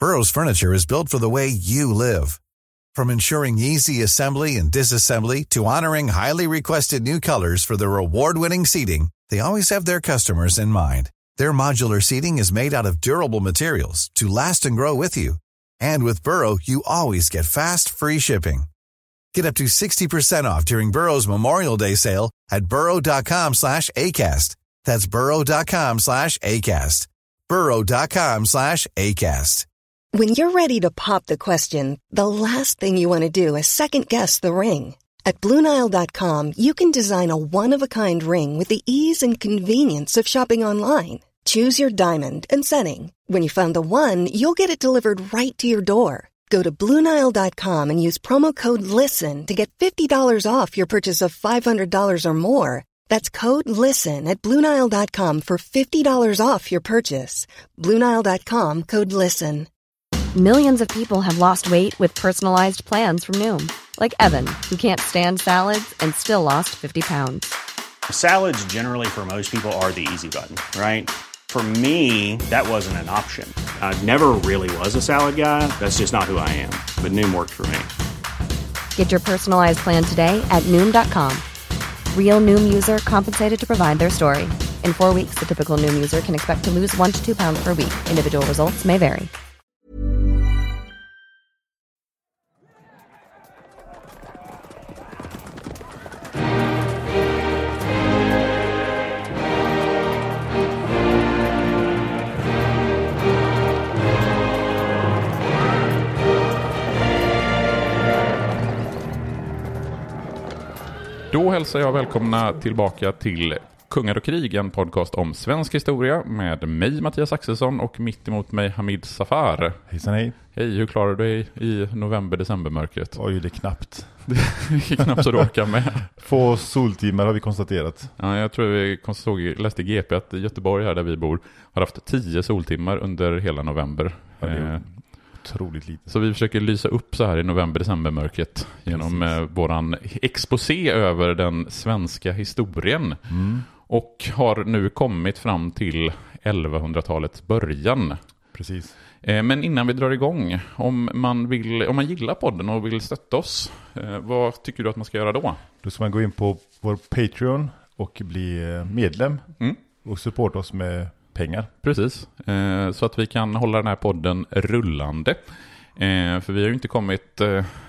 Burrow's furniture is built for the way you live. From ensuring easy assembly and disassembly to honoring highly requested new colors for their award-winning seating, they always have their customers in mind. Their modular seating is made out of durable materials to last and grow with you. And with Burrow, you always get fast, free shipping. Get up to 60% off during Burrow's Memorial Day sale at burrow.com/ACAST. That's burrow.com/ACAST. burrow.com/ACAST. When you're ready to pop the question, the last thing you want to do is second-guess the ring. At BlueNile.com, you can design a one-of-a-kind ring with the ease and convenience of shopping online. Choose your diamond and setting. When you find the one, you'll get it delivered right to your door. Go to BlueNile.com and use promo code LISTEN to get $50 off your purchase of $500 or more. That's code LISTEN at BlueNile.com for $50 off your purchase. BlueNile.com, code LISTEN. Millions of people have lost weight with personalized plans from Noom. Like Evan, who can't stand salads and still lost 50 pounds. Salads generally for most people are the easy button, right? For me, that wasn't an option. I never really was a salad guy. That's just not who I am. But Noom worked for me. Get your personalized plan today at Noom.com. Real Noom user compensated to provide their story. In 4 weeks, the typical Noom user can expect to lose 1 to 2 pounds per week. Individual results may vary. Då hälsar jag välkomna tillbaka till Kungar och krig, en podcast om svensk historia med mig Mattias Axelsson och mitt emot mig Hamid Safar. Hejsan hej. Hej, hur klarar du dig i november-decembermörkret? Oj, det är knappt. Det är knappt så du orkar med. Få soltimmar har vi konstaterat. Ja, jag tror vi läste i GP att Göteborg här där vi bor har haft 10 soltimmar under hela november. Ja, det är otroligt lite. Så vi försöker lysa upp så här i november-decembermörkret genom våran exposé över den svenska historien. Och har nu kommit fram till 1100-talets början. Precis. Men innan vi drar igång, om man gillar podden och vill stötta oss, vad tycker du att man ska göra då? Då ska man gå in på vår Patreon och bli medlem och supporta oss med pengar. Precis, så att vi kan hålla den här podden rullande. För vi har ju inte kommit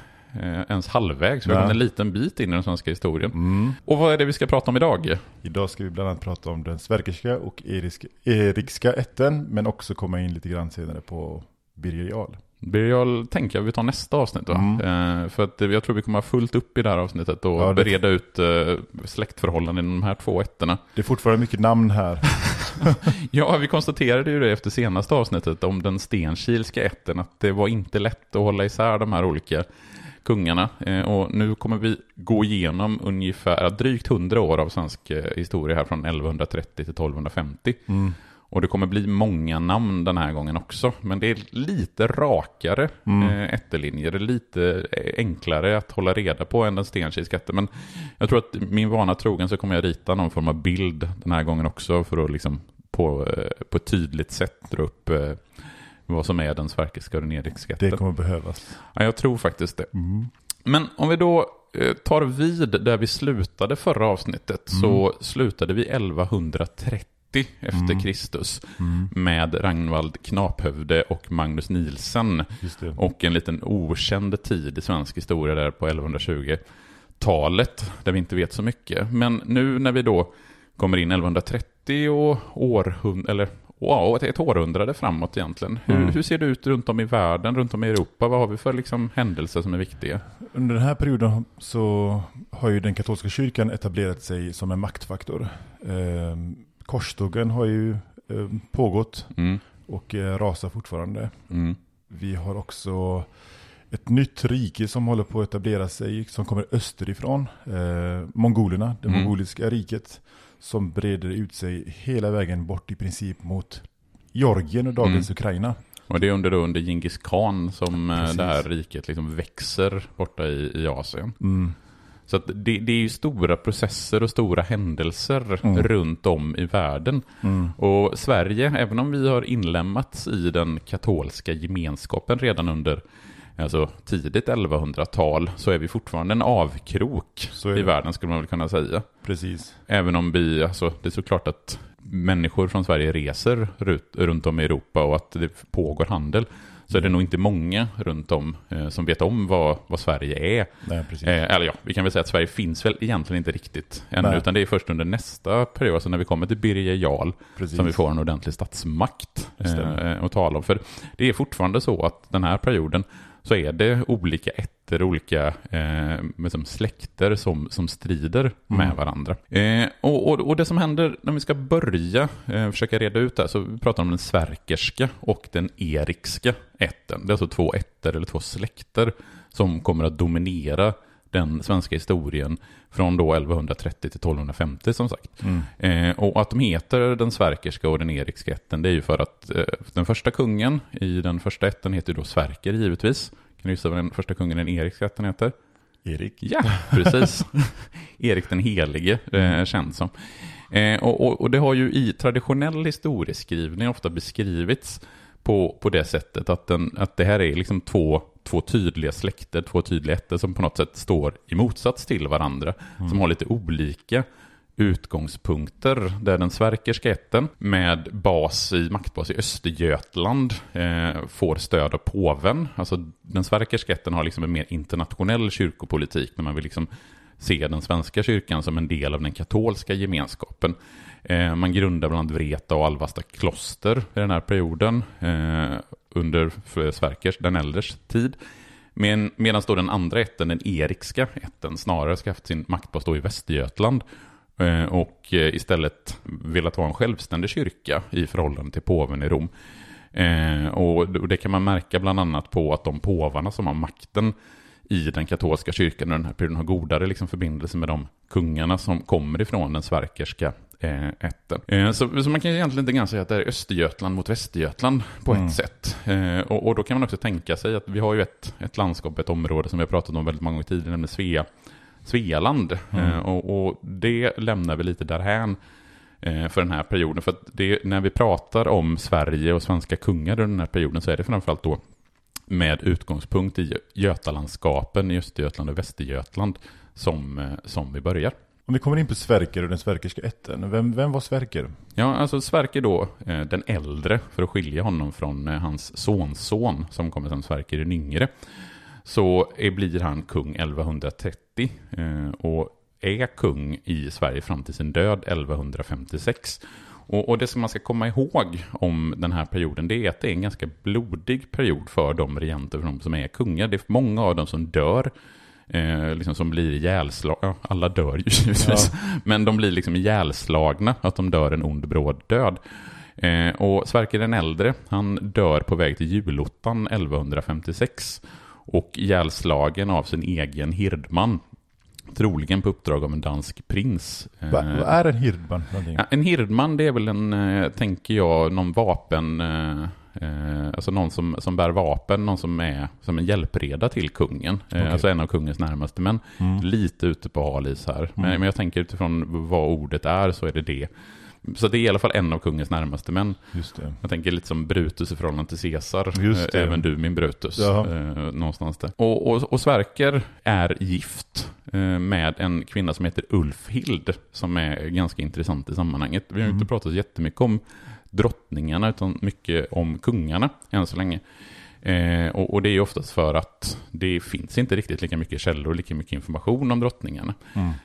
ens halvvägs, så vi har en liten bit in i den svenska historien. Och vad är det vi ska prata om idag? Idag ska vi bland annat prata om den sverkerska och erikska ätten, men också komma in lite grann senare på Birger Jarl. Birger Jarl tänker jag vi tar nästa avsnitt då. För att jag tror vi kommer ha fullt upp i det här avsnittet och bereda ut släktförhållanden i de här 2 ätterna. Det är fortfarande mycket namn här. Ja, vi konstaterade ju det efter senaste avsnittet om den stenkilska ätten, att det var inte lätt att hålla isär de här olika kungarna. Och nu kommer vi gå igenom ungefär drygt 100 år av svensk historia här från 1130 till 1250. Och det kommer bli många namn den här gången också. Men det är lite rakare ättelinjer. Det är lite enklare att hålla reda på än den stenkilska ätten. Men jag tror att min vana trogen så kommer jag rita någon form av bild den här gången också. För att liksom på ett tydligt sätt dra upp vad som är den sverkerska och den erikska ätten. Det kommer behövas. Ja, jag tror faktiskt det. Men om vi då tar vid där vi slutade förra avsnittet. Så slutade vi 1130 efter Kristus med Ragnvald Knaphövde och Magnus Nielsen. Och en liten okänd tid i svensk historia där på 1120-talet där vi inte vet så mycket. Men nu när vi då kommer in 1130 och ett århundrade framåt egentligen. Hur ser det ut runt om i världen, runt om i Europa? Vad har vi för liksom händelser som är viktiga? Under den här perioden så har ju den katolska kyrkan etablerat sig som en maktfaktor. Korstågen har ju pågått och rasar fortfarande. Vi har också ett nytt rike som håller på att etablera sig, som kommer österifrån. Mongolerna, det mongoliska riket, som breder ut sig hela vägen bort i princip mot Georgien och dagens Ukraina. Och det är under Genghis Khan som det här riket liksom växer borta i Asien. Så att det är ju stora processer och stora händelser runt om i världen. Och Sverige, även om vi har inlämnats i den katolska gemenskapen redan under tidigt 1100-tal, så är vi fortfarande en avkrok i världen, skulle man väl kunna säga. Precis. Även om det är såklart att människor från Sverige reser runt om i Europa och att det pågår handel, så är det nog inte många runt om som vet om vad Sverige är. Nej, precis. Vi kan väl säga att Sverige finns väl egentligen inte riktigt ännu, utan det är först under nästa period, alltså när vi kommer till Birger Jarl, som vi får en ordentlig statsmakt att tala om. För det är fortfarande så att den här perioden så är det olika ätter, olika släkter som strider med varandra. Och det som händer när vi ska börja försöka reda ut det här, så vi pratar om den sverkerska och den erikska ätten. Det är alltså 2 ätter eller 2 släkter som kommer att dominera den svenska historien från då 1130 till 1250 som sagt. Och att de heter den sverkerska och den erikska ätten, det är ju för att den första kungen i den första ätten heter då Sverker givetvis. Kan du gissa vad den första kungen i den erikska ätten heter? Erik. Ja, precis. Erik den helige känns som. Och det har ju i traditionell historieskrivning ofta beskrivits på det sättet att det här är liksom två tydliga släkter, 2 tydliga ätter som på något sätt står i motsats till varandra, som har lite olika utgångspunkter, där den sverkerska ätten med maktbas i Östergötland får stöd av påven. Alltså den sverkerska ätten har liksom en mer internationell kyrkopolitik, när man vill liksom se den svenska kyrkan som en del av den katolska gemenskapen. Man grundar bland annat Vreta och Alvasta kloster i den här perioden under Sverkers, den äldres tid. Medan då den andra ätten, den erikska ätten, snarare ska haft sin maktbas då i Västergötland och istället velat ha en självständig kyrka i förhållande till påven i Rom. Och det kan man märka bland annat på att de påvarna som har makten i den katolska kyrkan under den här perioden har godare liksom förbindelse med de kungarna som kommer ifrån den sverkerska ätten. Så man kan egentligen inte gärna säga att det är Östergötland mot Västergötland på ett sätt. Och då kan man också tänka sig att vi har ju ett landskap, ett område som vi har pratat om väldigt många gånger tidigare, nämligen Svealand. Och det lämnar vi lite därhän för den här perioden. För att när vi pratar om Sverige och svenska kungar under den här perioden, så är det framförallt då med utgångspunkt i Götalandskapen i Östergötland och Västergötland som vi börjar. Om vi kommer in på Sverker och den sverkerska ätten, vem var Sverker? Ja, alltså Sverker då, den äldre, för att skilja honom från hans sonson som kommer som Sverker den yngre, så blir han kung 1130 och är kung i Sverige fram till sin död 1156. Och det som man ska komma ihåg om den här perioden, det är att det är en ganska blodig period för de regenter, för de som är kungar. Det är många av dem som dör, liksom som blir ihjälslagna. Alla dör ju givetvis, men de blir liksom ihjälslagna, att de dör en ond bråd död. Och Sverker den äldre, han dör på väg till Julottan 1156 och ihjälslagen av sin egen hirdman, troligen på uppdrag av en dansk prins. Vad är en hirdman? Ja, en hirdman, det är väl tänker jag, någon vapen, alltså någon som bär vapen, någon som är som en hjälpreda till kungen. Okay. Alltså en av kungens närmaste män. Lite ute på halis här. Men jag tänker utifrån vad ordet är, så är det. Så det är i alla fall en av kungens närmaste män. Just det. Jag tänker lite som Brutus i förhållande till Caesar. Även du, min Brutus. Någonstans där. Och Sverker är gift med en kvinna som heter Ulfhild, som är ganska intressant i sammanhanget. Vi har inte pratat jättemycket om drottningarna, utan mycket om kungarna än så länge. Och det är ju oftast för att det finns inte riktigt lika mycket källor, lika mycket information om drottningarna.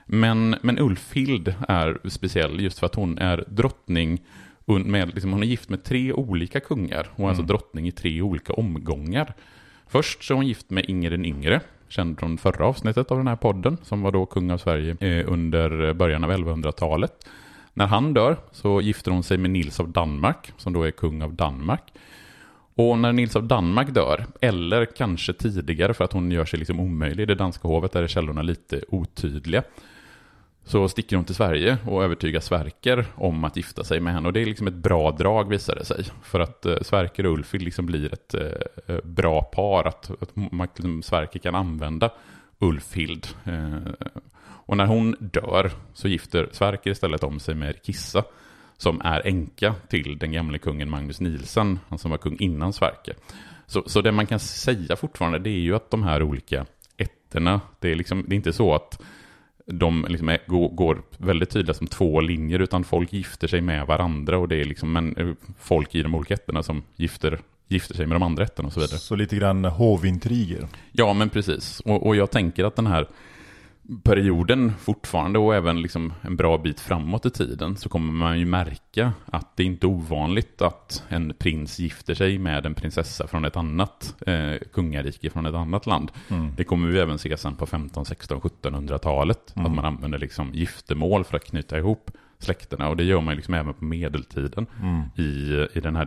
Men Ulfhild är speciell just för att hon är drottning med, liksom, hon är gift med 3 olika kungar. Hon är alltså drottning i 3 olika omgångar. Först så är hon gift med Inger den yngre, känd från förra avsnittet av den här podden, som var då kung av Sverige under början av 1100-talet. När han dör så gifter hon sig med Nils av Danmark, som då är kung av Danmark. Och när Nils av Danmark dör, eller kanske tidigare för att hon gör sig liksom omöjlig i det danska hovet, där är källorna lite otydliga, så sticker hon till Sverige och övertygar Sverker om att gifta sig med henne. Och det är liksom ett bra drag, visar det sig. För att Sverker och Ulfhild liksom blir ett bra par, att Sverker kan använda Ulfhild. Och när hon dör så gifter Sverker istället om sig med Kissa, som är änka till den gamla kungen Magnus Nielsen, han som var kung innan Sverker. Så det man kan säga fortfarande, det är ju att de här olika ätterna, det är inte så att de liksom går väldigt tydligt som två linjer, utan folk gifter sig med varandra, och det är liksom folk i de olika ätterna som gifter sig med de andra ätterna och så vidare. Så lite grann hovintriger. Ja, men precis. Och jag tänker att den här perioden fortfarande, och även liksom en bra bit framåt i tiden, så kommer man ju märka att det inte är ovanligt att en prins gifter sig med en prinsessa från ett annat kungarike, från ett annat land. Det kommer vi även se sen på 15, 16, 1700-talet, att man använder liksom giftermål för att knyta ihop släkterna, och det gör man liksom även på medeltiden i den här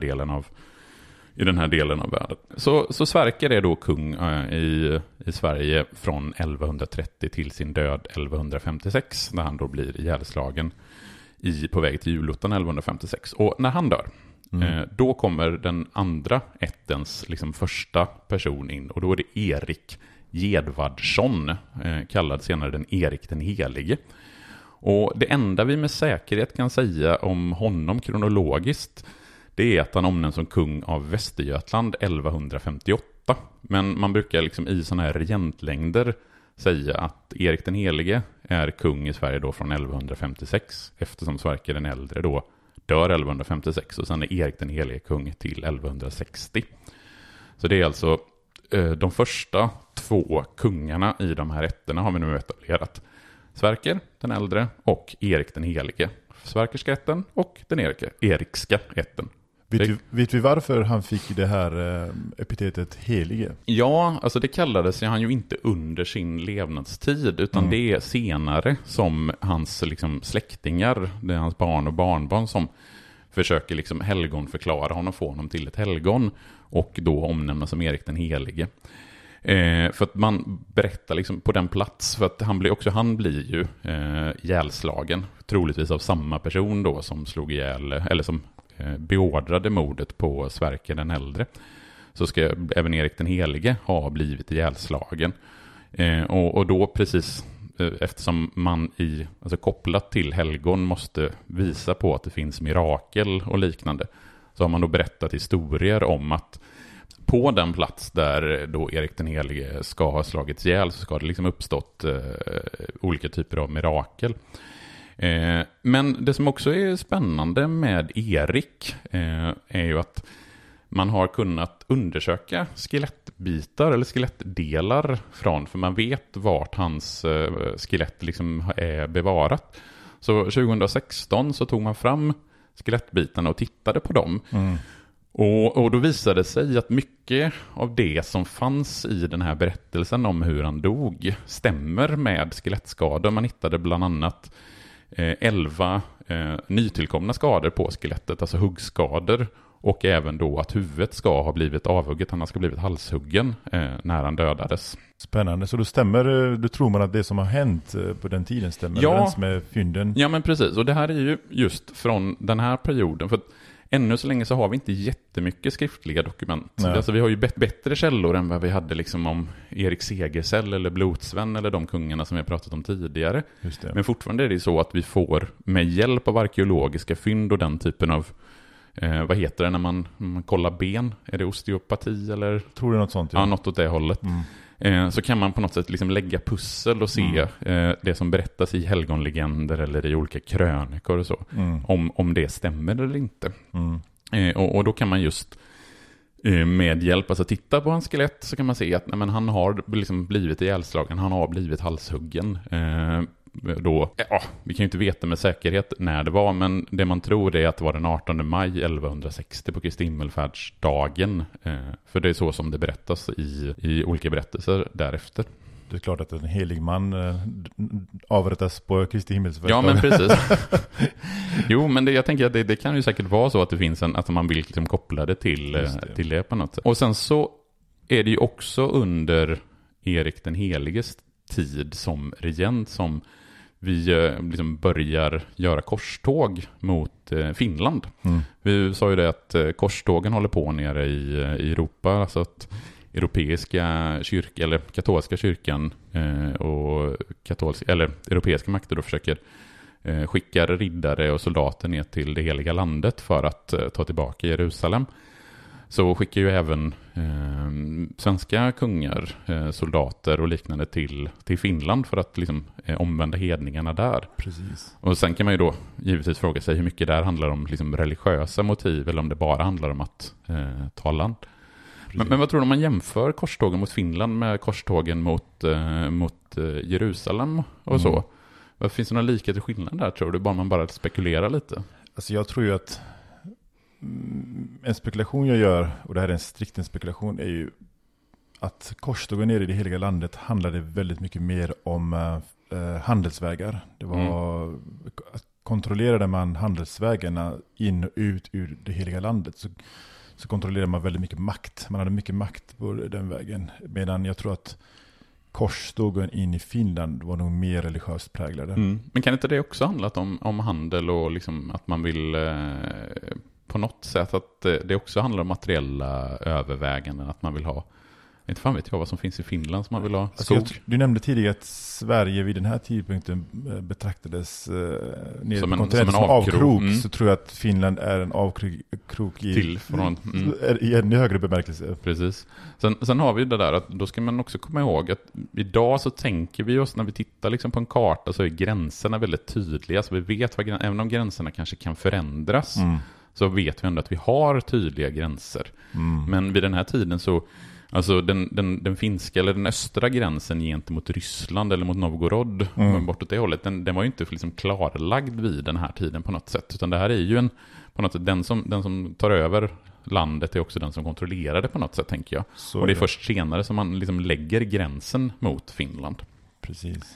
delen av världen. Så Sverker är då kung i Sverige från 1130 till sin död 1156, när han då blir ihjälslagen på väg till Julottan 1156. Och när han dör, då kommer den andra ättens liksom första person in, och då är det Erik Gedvardsson, kallad senare den Erik den helige. Och det enda vi med säkerhet kan säga om honom kronologiskt, det är att han omnämns som kung av Västergötland 1158. Men man brukar liksom i sådana här regentlängder säga att Erik den helige är kung i Sverige då från 1156, eftersom Sverker den äldre då dör 1156, och sen är Erik den helige kung till 1160. Så det är alltså de första två kungarna i de här ätterna har vi nu etablerat. Sverker den äldre och Erik den helige. Sverkerska ätten och den erikska ätten. Vet vi varför han fick det här epitetet helige? Ja, alltså det kallades han ju inte under sin levnadstid, utan det är senare som hans liksom släktingar, det är hans barn och barnbarn, som försöker liksom helgonförklara honom, få honom till ett helgon, och då omnämnas som Erik den helige. För att man berättar liksom på den plats, för att han blir ju ihjälslagen, troligtvis av samma person då som slog ihjäl, eller som beordrade mordet på Sverker den äldre. Så ska även Erik den helige ha blivit ihjälslagen. Och då precis eftersom man alltså kopplat till helgon måste visa på att det finns mirakel och liknande, så har man då berättat historier om att på den plats där då Erik den helige ska ha slagits ihjäl, så ska det liksom uppstått olika typer av mirakel. Men det som också är spännande med Erik är ju att man har kunnat undersöka skelettbitar eller skelettdelar för man vet vart hans skelett liksom är bevarat. Så 2016 så tog man fram skelettbitarna och tittade på dem. Och då visade det sig att mycket av det som fanns i den här berättelsen om hur han dog stämmer med skelettskador. Man hittade bland annat 11 nytillkomna skador på skelettet, alltså huggskador, och även då att huvudet ska ha blivit avhugget, han ska ha blivit halshuggen när han dödades. Spännande, så då tror man att det som har hänt på den tiden stämmer överens med fynden? Ja, men precis, och det här är ju just från den här perioden, för att ännu så länge så har vi inte jättemycket skriftliga dokument. Alltså vi har ju bättre källor än vad vi hade liksom om Erik Segersäll eller Blodsven eller de kungarna som vi har pratat om tidigare. Men fortfarande är det så att vi får med hjälp av arkeologiska fynd och den typen av vad heter det när man kollar ben? Är det osteopati eller? Tror det är något sånt. Ja, något åt det hållet. Så kan man på något sätt liksom lägga pussel och se det som berättas i helgonlegender eller i olika krönikor och så. Om det stämmer eller inte. Och då kan man just med hjälp, alltså titta på hans skelett, så kan man se att han har liksom blivit ihjälslagen, han har blivit halshuggen. Vi kan ju inte veta med säkerhet när det var, men det man tror är att det var den 18 maj 1160 på Kristi himmelfärdsdagen, för det är så som det berättas i olika berättelser därefter. Det är klart att en helig man avrättas på Kristi himmelsfärdsdag. Ja, men precis. Jo, men jag tänker att det kan ju säkert vara så att det finns att man vill liksom koppla det till det på något sätt. Och sen så är det ju också under Erik den heliges tid som regent som vi liksom börjar göra korståg mot Finland. Vi sa ju det att korstågen håller på nere i Europa, så att europeiska kyrkan eller katolska kyrkan och eller europeiska makter då försöker skicka riddare och soldater ner till det heliga landet för att ta tillbaka Jerusalem, så skickar ju även svenska kungar, soldater och liknande till Finland för att liksom omvända hedningarna där. Precis. Och sen kan man ju då givetvis fråga sig hur mycket där handlar om liksom religiösa motiv eller om det bara handlar om att ta land. Men vad tror du om man jämför korstågen mot Finland med korstågen mot Jerusalem och så? Finns det några likheter och skillnader där, tror du? Man bara spekulerar lite. Alltså jag tror ju att en spekulation jag gör, och det här är en strikt spekulation, är ju att korstågen nere i det heliga landet handlade väldigt mycket mer om handelsvägar. Det var kontrollerade man handelsvägarna in och ut ur det heliga landet, så kontrollerade man väldigt mycket makt. Man hade mycket makt på den vägen. Medan jag tror att korstågen in i Finland var nog mer religiöst präglade. Men kan inte det också handla om handel och liksom att man vill på något sätt att det också handlar om materiella överväganden, att man vill ha, inte fan vet jag vad som finns i Finland som man vill ha skog. Alltså du nämnde tidigare att Sverige vid den här tidpunkten betraktades som en avkrok. Så tror jag att Finland är en avkrok i ännu högre bemärkelse. Precis. Sen har vi det där att då ska man också komma ihåg att idag så tänker vi oss, när vi tittar liksom på en karta, så är gränserna väldigt tydliga. Så vi vet även om gränserna kanske kan förändras, så vet vi ändå att vi har tydliga gränser. Men vid den här tiden så, alltså den finska eller den östra gränsen gentemot Ryssland eller mot Novgorod, bortåt det hållet, den var ju inte liksom klarlagd vid den här tiden på något sätt. Utan det här är ju på något sätt, den som tar över landet är också den som kontrollerar det på något sätt, tänker jag. Och det är först senare som man liksom lägger gränsen mot Finland. Precis.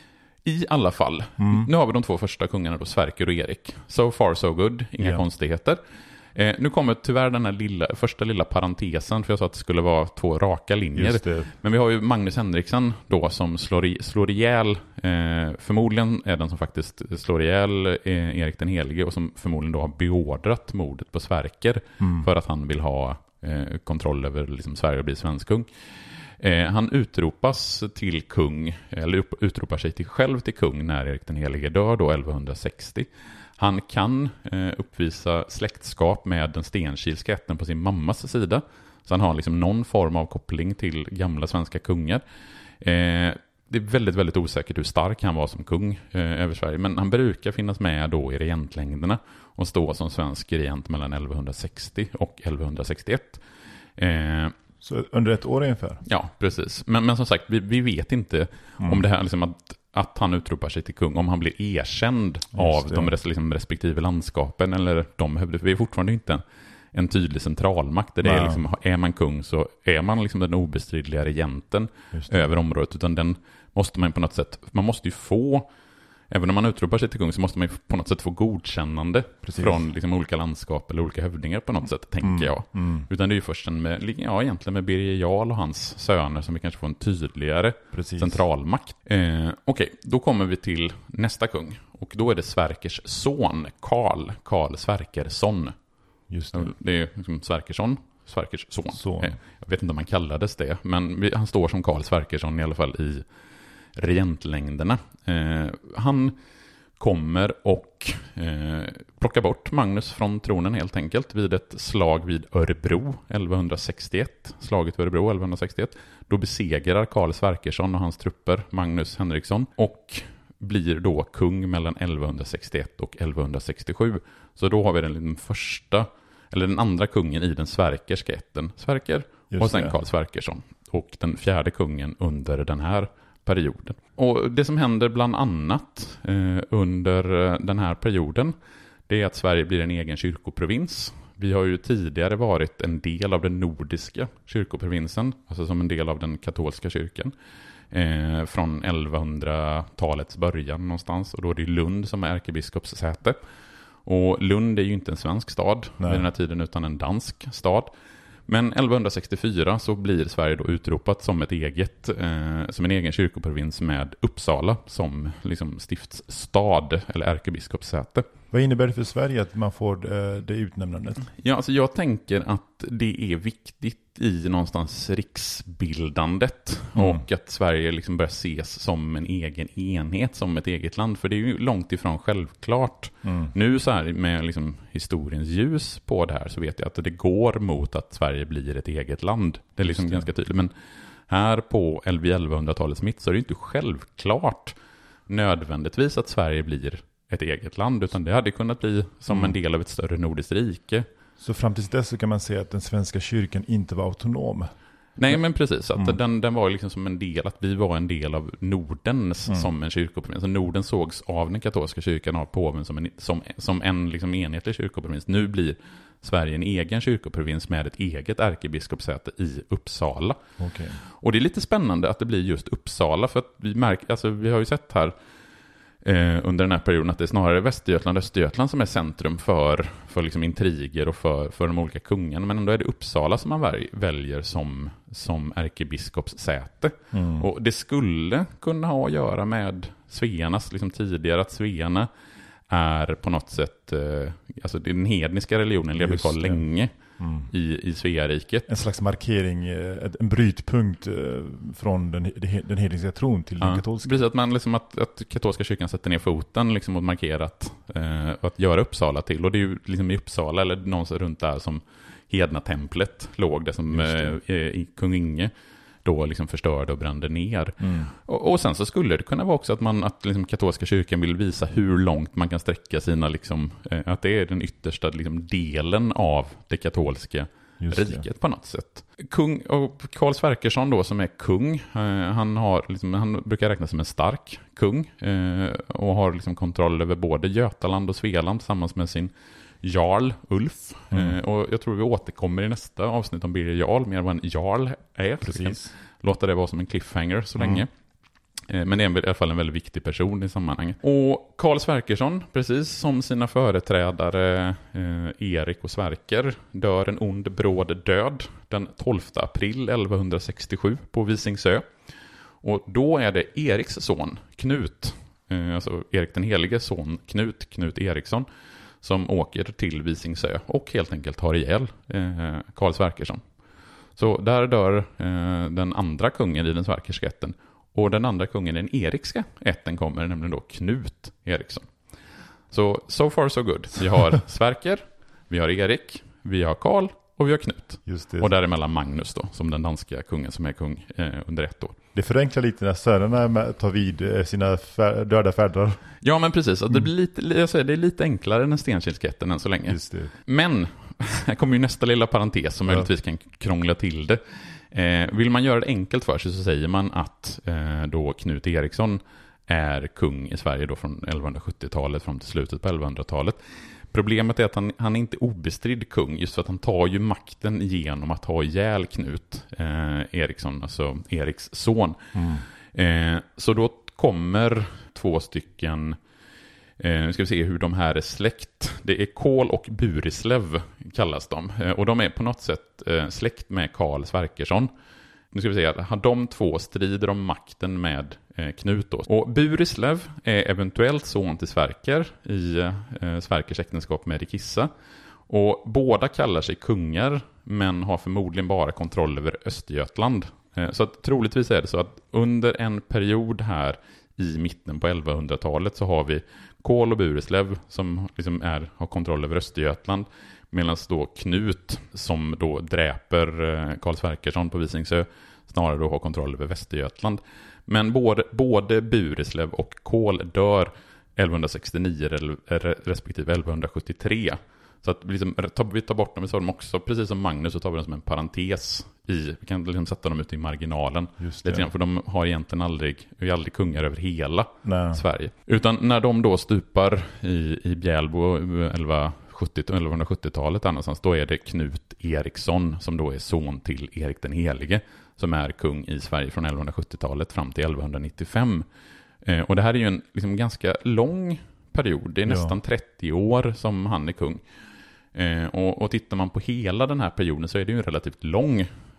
I alla fall, nu har vi de två första kungarna då, Sverker och Erik. So far so good, inga konstigheter. Nu kommer tyvärr den här första lilla parentesen, för jag sa att det skulle vara två raka linjer. Men vi har ju Magnus Henriksson då som slår ihjäl, förmodligen är den som faktiskt slår ihjäl Erik den helige, och som förmodligen då har beordrat mordet på Sverker för att han vill ha kontroll över liksom Sverige och bli svensk kung. Han utropas till kung, eller utropar sig själv till kung när Erik den helige dör då 1160. Han kan uppvisa släktskap med den stenkilska ätten på sin mammas sida. Så han har liksom någon form av koppling till gamla svenska kungar. Det är väldigt, väldigt osäkert hur stark han var som kung över Sverige. Men han brukar finnas med då i regentlängderna och stå som svensk regent mellan 1160 och 1161. Så under ett år ungefär? Ja, precis. Men som sagt, vi vet inte om det här liksom att han utropar sig till kung, om han blir erkänd av de respektive landskapen, eller vi är fortfarande inte en tydlig centralmakt där det är, liksom, är man kung så är man liksom den obestridliga regenten över området, utan den måste man på något sätt, man måste ju få, även om man utropar sig till kung så måste man på något sätt få godkännande från liksom olika landskap eller olika hövdingar på något sätt, tänker jag. Utan det är ju först egentligen med Birger Jarl och hans söner som vi kanske får en tydligare centralmakt. Okej, då kommer vi till nästa kung. Och då är det Sverkers son, Karl Sverkersson. Just det. Det är liksom Sverkers son. Jag vet inte om han kallades det, men han står som Karl Sverkersson i alla fall i regentlängderna. Han kommer och plockar bort Magnus från tronen helt enkelt vid ett slag vid Örebro 1161. Slaget vid Örebro 1161. Då besegrar Karl Sverkersson och hans trupper Magnus Henriksson och blir då kung mellan 1161 och 1167. Så då har vi den andra kungen i den sverkerska ätten. Sverker och sen Karl Sverkersson. Och den fjärde kungen under den här perioden. Och det som händer bland annat under den här perioden, det är att Sverige blir en egen kyrkoprovins. Vi har ju tidigare varit en del av den nordiska kyrkoprovinsen, alltså som en del av den katolska kyrkan, från 1100-talets början någonstans. Och då är det Lund som är ärkebiskopssäte. Och Lund är ju inte en svensk stad vid den här tiden utan en dansk stad. Men 1164 så blir Sverige då utropat som som en egen kyrkoprovins med Uppsala som liksom stiftsstad eller ärkebiskopssäte. Vad innebär det för Sverige att man får det utnämnandet? Ja, alltså jag tänker att det är viktigt i någonstans riksbildandet och att Sverige liksom börjar ses som en egen enhet, som ett eget land. För det är ju långt ifrån självklart. Nu så här med liksom historiens ljus på det här så vet jag att det går mot att Sverige blir ett eget land. Det är liksom ganska tydligt. Men här på 1100-talets mitt så är det inte självklart nödvändigtvis att Sverige blir ett eget land, utan det hade kunnat bli som en del av ett större nordiskt rike. Så fram till dess så kan man säga att den svenska kyrkan inte var autonom. Nej, men precis. Att den var liksom som en del, att vi var en del av Nordens som en kyrkoprovins. Så Norden sågs av den katolska kyrkan, av påven som en liksom enhetlig kyrkoprovins. Nu blir Sverige en egen kyrkoprovins med ett eget ärkebiskopssäte i Uppsala. Okay. Och det är lite spännande att det blir just Uppsala, för att vi har ju sett här under den här perioden att det är snarare Västergötland och Östergötland som är centrum för liksom intriger och för de olika kungarna. Men ändå är det Uppsala som man väljer som ärkebiskopssäte. Och det skulle kunna ha att göra med Svearnas, liksom tidigare, att Svearna är på något sätt, alltså den hedniska religionen levde kvar länge i Sveariket. En slags markering, en brytpunkt från den hedniska tron till den katolska. Precis, att man liksom att katolska kyrkan sätter ner foten liksom och markerat att göra Uppsala till. Och det är ju liksom i Uppsala eller någonstans runt där som hednatemplet låg, det som i Kung Inge då liksom förstörde och brände ner. Och sen så skulle det kunna vara också att liksom katolska kyrkan vill visa hur långt man kan sträcka sina liksom, att det är den yttersta liksom delen av det katolska riket på något sätt. Kung och Karl Sverkersson då, som är kung, han brukar räknas som en stark kung och har liksom kontroll över både Götaland och Svealand tillsammans med sin jarl Ulf. Och jag tror vi återkommer i nästa avsnitt om Birger Jarl, mer vad en jarl är. Precis. Låta det vara som en cliffhanger så länge. Men det är i alla fall en väldigt viktig person i sammanhanget. Och Karl Sverkersson, precis som sina företrädare Erik och Sverker, dör en ond bråd död den 12 april 1167 på Visingsö. Och då är det Eriks son Knut, alltså Erik den helige son Knut Eriksson, som åker till Visingsö och helt enkelt tar ihjäl Karl Sverkersson. Så där dör den andra kungen i den sverkerska ätten. Och den andra kungen i den erikska ätten kommer, nämligen då Knut Eriksson. So far so good. Vi har Sverker, vi har Erik, vi har Karl och vi har Knut. Just det. Och däremellan Magnus då, som den danska kungen som är kung under ett år. Det förenklar lite när sönerna tar vid sina döda fäder. Ja, men precis. Det blir det är lite enklare än Stenkilsketten än så länge. Just det. Men här kommer ju nästa lilla parentes som möjligtvis kan krångla till det. Vill man göra det enkelt för sig så säger man att då Knut Eriksson är kung i Sverige då från 1170-talet fram till slutet på 1100-talet. Problemet är att han är inte obestridd kung, just för att han tar ju makten genom att ha ihjäl Knut Eriksson, alltså Eriks son. Så då kommer två stycken, nu ska vi se hur de här är släkt. Det är Kål och Burislev kallas de. Och de är på något sätt släkt med Karl Sverkersson. Nu ska vi se att de två strider om makten med Knut då. Och Burislev är eventuellt son till Sverker i Sverkers äktenskap med Rikissa. Och båda kallar sig kungar, men har förmodligen bara kontroll över Östergötland. Så att troligtvis är det så att under en period här i mitten på 1100-talet så har vi Kål och Burislev som liksom har kontroll över Östergötland, medan då Knut, som då dräper Karl Sverkersson på Visingsö, snarare då har kontroll över Västergötland. Men både Burislev och Kål dör 1169 respektive 1173. Så att vi tar bort dem, så de också, precis som Magnus, så tar vi dem som en parentes vi kan liksom sätta dem ut i marginalen. Lite, för de har egentligen aldrig kungar över hela Sverige. Utan när de då stupar i Bjälbo 1170-talet någonstans, då är det Knut Eriksson som då är son till Erik den helige, som är kung i Sverige från 1170-talet fram till 1195. Och det här är ju en liksom ganska lång period. Det är nästan 30 år som han är kung. Och tittar man på hela den här perioden så är det ju en relativt lång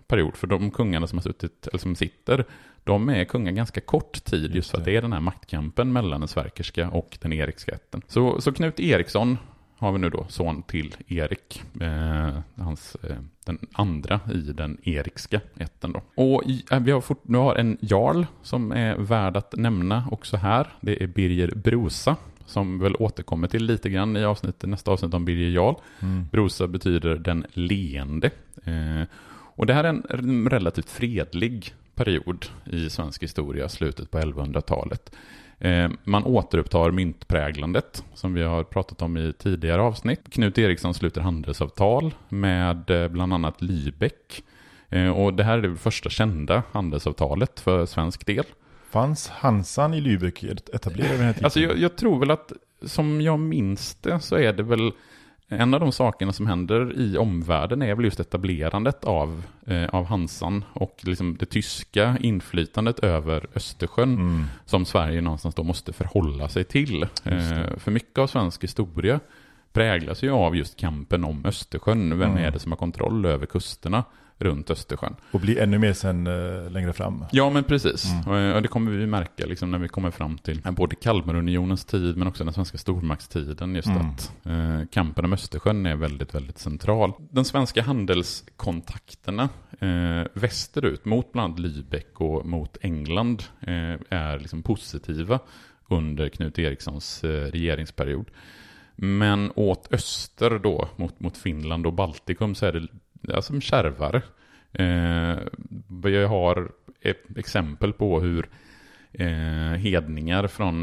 period, för de kungarna som har suttit, eller som sitter, de är kungar ganska kort tid, just för att det är den här maktkampen mellan den sverkerska och den erikska ätten. Så Knut Eriksson har vi nu då son till Erik, den andra i den erikska ätten då. Och vi har en jarl som är värd att nämna också här. Det är Birger Brosa, som väl återkommer till lite grann i nästa avsnitt om Birger Jarl. Brosa betyder den leende. Och det här är en relativt fredlig period i svensk historia, slutet på 1100-talet. Man återupptar myntpräglandet, som vi har pratat om i tidigare avsnitt. Knut Eriksson sluter handelsavtal med bland annat Lübeck. Och det här är det första kända handelsavtalet för svensk del. Fanns Hansan i Lübeck etablerad den här tiden? Alltså jag tror väl att, som jag minns det, så är det väl en av de sakerna som händer i omvärlden är väl just etablerandet av Hansan och liksom det tyska inflytandet över Östersjön som Sverige någonstans då måste förhålla sig till. För mycket av svensk historia präglas ju av just kampen om Östersjön. Vem är det som har kontroll över kusterna runt Östersjön? Och blir ännu mer sen längre fram. Ja, men precis. Och det kommer vi märka liksom, när vi kommer fram till både Kalmarunionens tid men också den svenska stormaktstiden. Just att kampen om Östersjön är väldigt, väldigt central. Den svenska handelskontakterna västerut mot bland annat Lübeck och mot England är liksom positiva under Knut Erikssons regeringsperiod. Men åt öster då, mot Finland och Baltikum, så är det alltså kärvare. Jag har ett exempel på hur hedningar från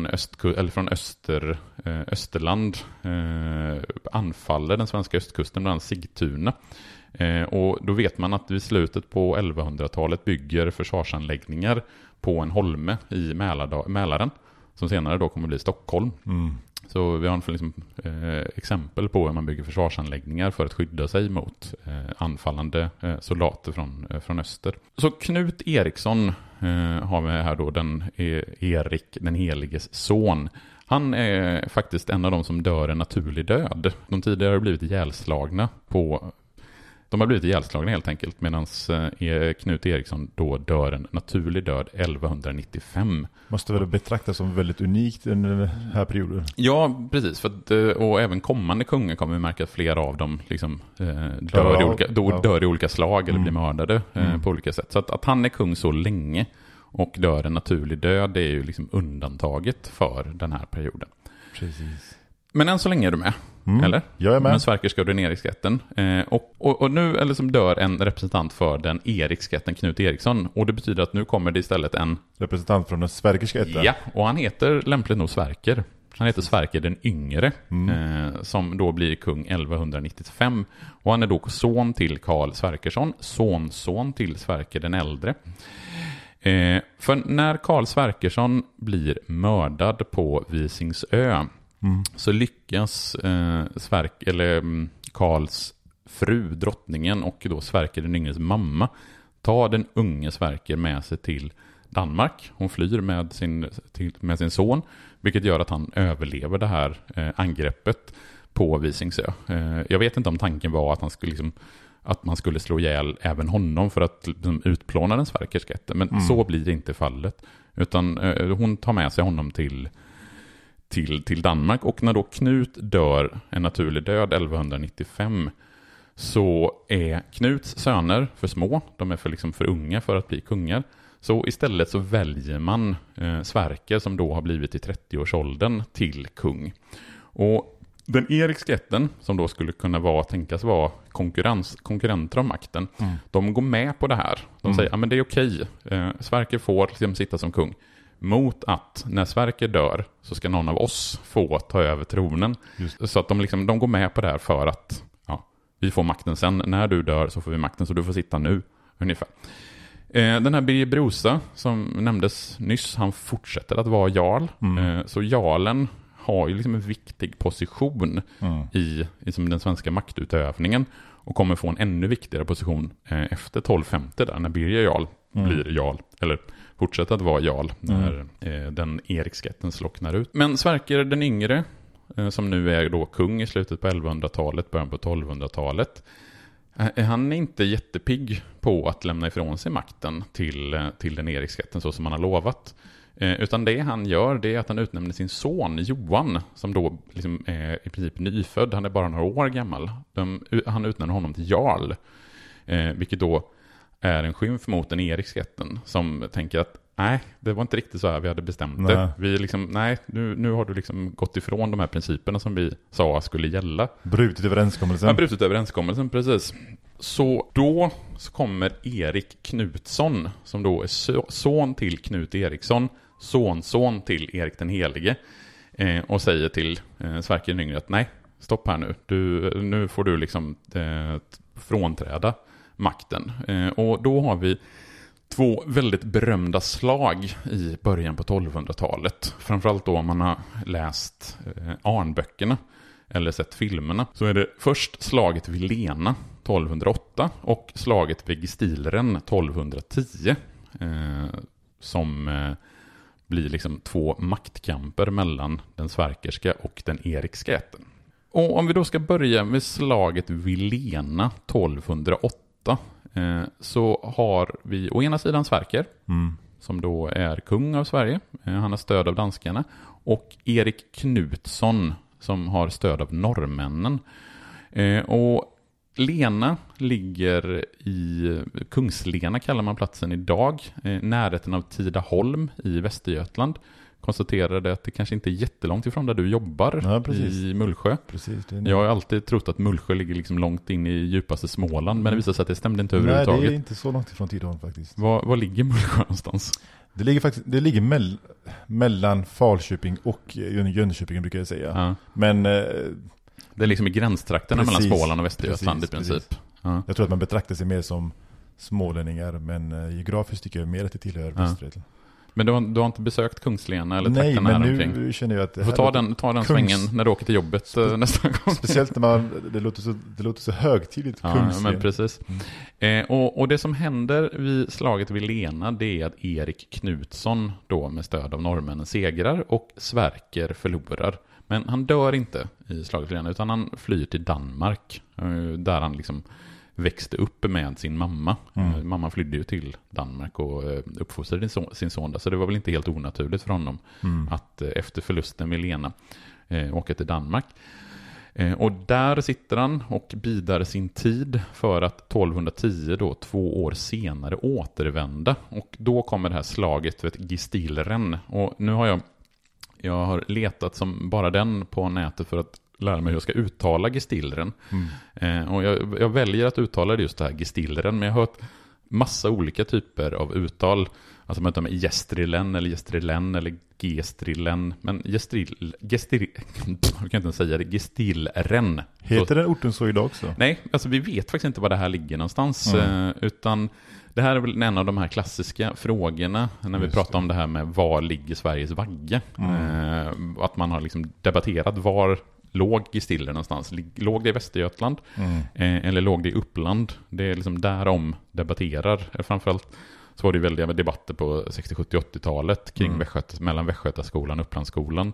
Österland anfaller den svenska östkusten, bland annat Sigtuna. Och då vet man att vid slutet på 1100-talet bygger försvarsanläggningar på en holme i Mälaren, som senare då kommer bli Stockholm. Så vi har liksom, exempel på hur man bygger försvarsanläggningar för att skydda sig mot anfallande soldater från öster. Så Knut Eriksson har vi här då, Erik den heliges son. Han är faktiskt en av de som dör en naturlig död. De tidigare har blivit ihjälslagna helt enkelt, medan Knut Eriksson då dör en naturlig död 1195. Måste väl betraktas som väldigt unikt under den här perioden? Ja, precis. Och även kommande kungar kommer vi märka att flera av dem liksom, dör i olika slag eller blir mördade på olika sätt. Så att han är kung så länge och dör en naturlig död, det är ju liksom undantaget för den här perioden. Precis. Men än så länge är du med, eller? Jag är med. Den sverkerska och den erikska ätten. Och nu eller som dör en representant för den erikska ätten, Knut Eriksson. Och det betyder att nu kommer det istället en representant från den sverkerska ätten. Ja, och han heter lämpligt nog Sverker. Han heter Sverker den yngre, som då blir kung 1195. Och han är då son till Karl Sverkersson, sonson till Sverker den äldre. För när Karl Sverkersson blir mördad på Visingsö, så lyckas Karls fru, drottningen, och då Sverker den yngres mamma ta den unge Sverker med sig till Danmark. Hon flyr med sin son, vilket gör att han överlever det här angreppet på Visingsö. Jag vet inte om tanken var att han skulle att man skulle slå ihjäl även honom för att utplåna den sverkerska ätten, men så blir det inte fallet, utan hon tar med sig honom till Danmark. Och när då Knut dör en naturlig död 1195, så är Knuts söner för små, de är för unga för att bli kungar. Så istället så väljer man Sverker, som då har blivit i 30-årsåldern, till kung. Och den erikska ätten, som då skulle kunna tänkas vara konkurrenter om makten, de går med på det här. De säger, ja men det är okej. Sverker får sitta som kung. Mot att när Sverker dör så ska någon av oss få ta över tronen. Så att de går med på det här för att vi får makten sen. När du dör så får vi makten, så du får sitta nu ungefär. Den här Birger Brosa som nämndes nyss, han fortsätter att vara jarl. Så jarlen har ju en viktig position i den svenska maktutövningen, och kommer få en ännu viktigare position efter 1250 där, när Birger Jarl blir jarl, eller fortsätter att vara jarl när den erikska ätten slocknar ut. Men Sverker den yngre, som nu är då kung i slutet på 1100-talet, början på 1200-talet, Han är inte jättepigg på att lämna ifrån sig makten till den Eriksrätten så som han har lovat. Utan det han gör, det är att han utnämner sin son Johan, som då liksom är i princip nyfödd, han är bara några år gammal. Han utnämner honom till jarl, vilket då är en skymf mot den Eriksrätten, som tänker att nej, det var inte riktigt så här vi hade bestämt det. Vi liksom, nu har du liksom gått ifrån de här principerna som vi sa skulle gälla. Brutit överenskommelsen. Ja, brutit överenskommelsen, precis. Så då kommer Erik Knutsson, som då är son till Knut Eriksson, sonson till Erik den Helige, och säger till Sverker den yngre att nej, stopp här nu. Nu får du liksom frånträda makten. Och då har vi 2 väldigt berömda slag i början på 1200-talet. Framförallt då om man har läst Arnböckerna eller sett filmerna. Så är det först slaget vid Lena 1208 och slaget vid Gestilren 1210. Som blir liksom 2 maktkamper mellan den sverkerska och den erikska ätten. Och om vi då ska börja med slaget vid Lena 1208, så har vi å ena sidan Sverker, som då är kung av Sverige. Han har stöd av danskarna. Och Erik Knutsson, som har stöd av norrmännen. Och Lena ligger i Kungslena, kallar man platsen idag, närheten av Tidaholm i Västergötland. Konstaterade att det kanske inte är jättelångt ifrån där du jobbar, i Mullsjö. Precis, jag har alltid trott att Mullsjö ligger liksom långt in i djupaste Småland, men det visar sig att det stämde inte överhuvudtaget. Nej, det är inte så långt ifrån Tidaholm faktiskt. Var ligger Mullsjö någonstans? Det ligger mellan Falköping och Jönköping, brukar jag säga. Ja. Men det är liksom i gränstrakterna mellan Småland och Västergötland i princip. Ja. Jag tror att man betraktar sig mer som smålänningar, men geografiskt tycker jag mer att det tillhör Västergötland. Men du har inte besökt Kungslena eller trakten här omkring? Nej, men nu känner jag att... Du får ta den svängen när du åker till jobbet nästa gång. Speciellt när det låter så högtidligt. Ja, men precis. Och det som händer vid slaget vid Lena, det är att Erik Knutsson då med stöd av norrmännen segrar och Sverker förlorar. Men han dör inte i slaget vid Lena, utan han flyr till Danmark, där han liksom växte upp med sin mamma. Mamma flydde ju till Danmark och uppfostrade sin son där. Så det var väl inte helt onaturligt för honom att efter förlusten med Lena åka till Danmark. Och där sitter han och bidar sin tid för att 1210 då 2 år senare återvända. Och då kommer det här slaget vid Gestilren. Och nu har jag har letat som bara den på nätet för att lära mig hur jag ska uttala Gestilren. Och jag väljer att uttala det just det här Gestilren, men jag har hört massa olika typer av uttal. Alltså man tar med Gestrilen eller Gestrilen eller Gestrillen. Men jag kan inte säga det, Gestilren. Heter den orten så idag också? Nej, alltså vi vet faktiskt inte var det här ligger någonstans. Utan det här är väl en av de här klassiska frågorna när vi pratar om det här med var ligger Sveriges vagga. Att man har liksom debatterat var låg Gestilren någonstans. Låg det i Västergötland eller låg det i Uppland? Det är liksom därom debatterar. Framförallt så var det väldiga debatter på 60-, 70-, 80-talet kring mellan Västgötaskolan och Upplandsskolan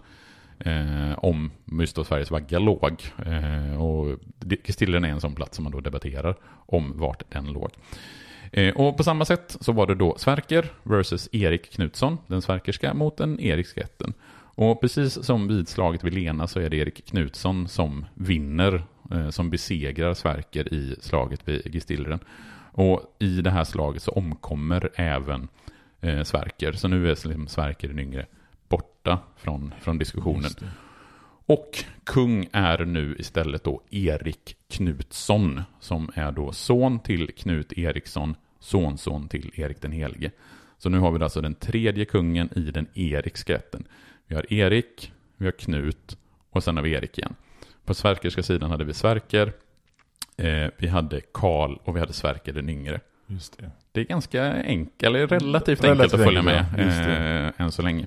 om just då Sveriges vagga låg. Och Gestilren är en sån plats som man då debatterar om vart den låg. Och på samma sätt så var det då Sverker versus Erik Knutsson, den sverkerska mot den erikska ätten. Och precis som vid slaget vid Lena så är det Erik Knutsson som vinner, som besegrar Sverker i slaget vid Gestilren. Och i det här slaget så omkommer även Sverker. Så nu är liksom Sverker den yngre borta från diskussionen. Och kung är nu istället då Erik Knutsson, som är då son till Knut Eriksson, sonson till Erik den Helige. Så nu har vi alltså den 3:e kungen i den erikska ätten. Vi har Erik, vi har Knut och sen har vi Erik igen. På sverkerska sidan hade vi Sverker, vi hade Karl och vi hade Sverker den yngre. Just det. Det är ganska relativt enkelt att följa med än så länge.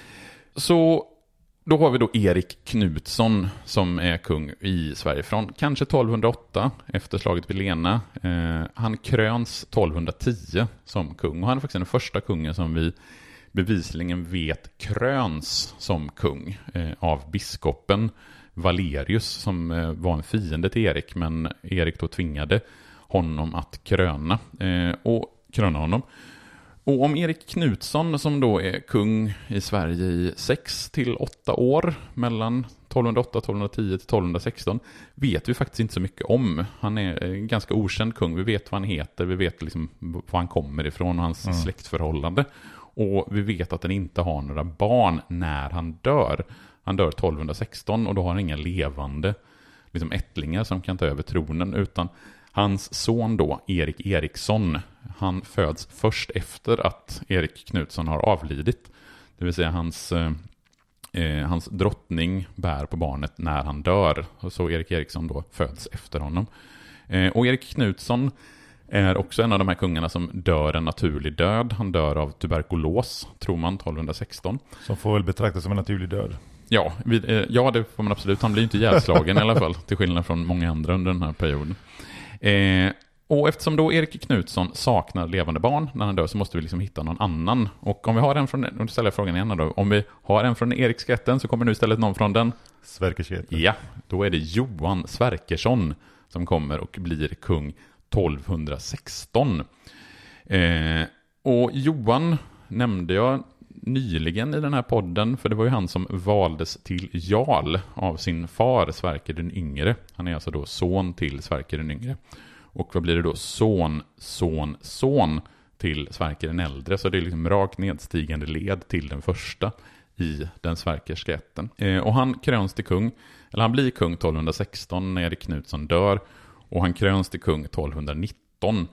Så då har vi då Erik Knutsson som är kung i Sverige från kanske 1208 efter slaget vid Lena. Han kröns 1210 som kung och han är faktiskt den första kungen som vi bevisligen vet kröns som kung av biskopen Valerius som var en fiende till Erik, men Erik då tvingade honom att kröna honom. Och om Erik Knutsson, som då är kung i Sverige i 6 till 8 år, mellan 1208, 1210 till 1216, vet vi faktiskt inte så mycket om. Han är en ganska okänd kung. Vi vet vad han heter, vi vet liksom var han kommer ifrån och hans släktförhållande. Och vi vet att han inte har några barn när han dör. Han dör 1216 och då har han inga levande liksom ättlingar som kan ta över tronen, utan hans son då, Erik Eriksson, han föds först efter att Erik Knutsson har avlidit. Det vill säga hans drottning bär på barnet när han dör. Och så Erik Eriksson då föds efter honom. Och Erik Knutsson är också en av de här kungarna som dör en naturlig död. Han dör av tuberkulos, tror man, 1216. Som får väl betraktas som en naturlig död. Ja, det får man absolut. Han blir inte ihjälslagen i alla fall, till skillnad från många andra under den här perioden. Och eftersom då Erik Knutsson saknar levande barn när han dör, så måste vi liksom hitta någon annan. Och om vi har en från, om du ställer frågan igen då, om vi har en från Eriksätten, så kommer nu istället någon från den Sverkerskätten. Ja, då är det Johan Sverkersson som kommer och blir kung 1216. Och Johan nämnde jag nyligen i den här podden, för det var ju han som valdes till jarl av sin far Sverker den yngre. Han är alltså då son till Sverker den yngre. Och vad blir det då? Son till Sverker den äldre. Så det är liksom rakt nedstigande led till den första i den sverkerska ätten. Och han kröns till kung, eller han blir kung 1216 när Erik Knutsson dör. Och han kröns till kung 1219.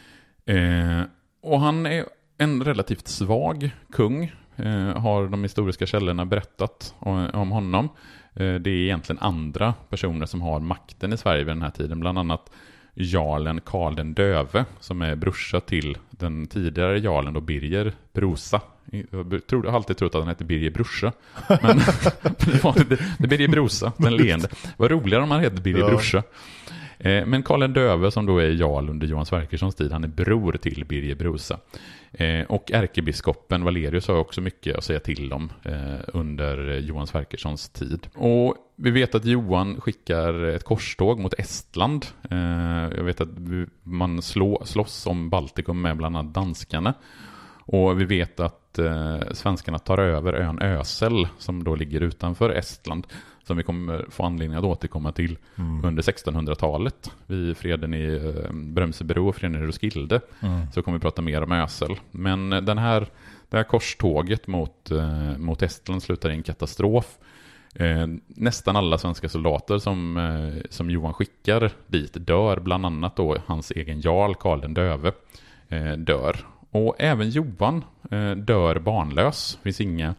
Och han är en relativt svag kung, har de historiska källorna berättat om honom. Det är egentligen andra personer som har makten i Sverige vid den här tiden. Bland annat jarlen Karl den döve, som är brorsa till den tidigare jarlen då Birger Brosa. Jag har alltid trott att han hette Birger Brorsa. Men det är Birger Brosa, den leende. Vad roligare om han heter Birger Brorsa. Men Karl den döve, som då är jarl under Johan Sverkerssons tid, han är bror till Birger Brosa. Och ärkebiskopen Valerius har också mycket att säga till om under Johan Sverkerssons tid. Och vi vet att Johan skickar ett korståg mot Estland. Jag vet att man slåss om Baltikum med bland annat danskarna. Och vi vet att svenskarna tar över ön Ösel, som då ligger utanför Estland, som vi kommer få anledning att återkomma till under 1600-talet vid freden i Brömsebro och freden i Roskilde. Så kommer vi prata mer om Ösel. Men det här korståget mot Estland slutar i en katastrof. Nästan alla svenska soldater som Johan skickar dit dör, bland annat då hans egen jarl Karl den döve dör. Och även Johan dör barnlös. Det finns inga